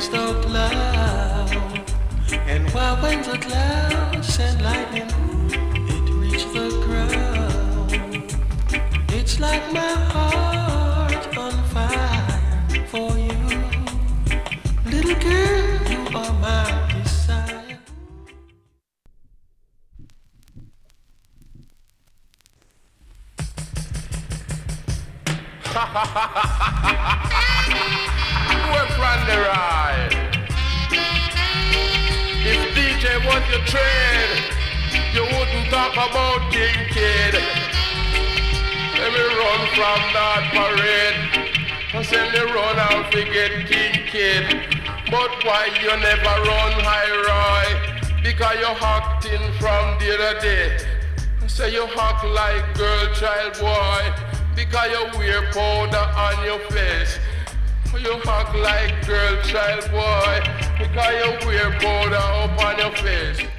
rains so loud, and while winds are clouds and lightning, it reaches the ground. It's like my heart on fire for you, little girl. You are my desire. We're from the ride. If DJ was your trade, you wouldn't talk about King Kid. Let me run from that parade. I send me run out to get King Kid. But why you never run high, Roy? Because you acting from the other day. I say you act like girl, child, boy. Because you wear powder on your face. You act like girl, child, boy. Because you wear powder up on your face.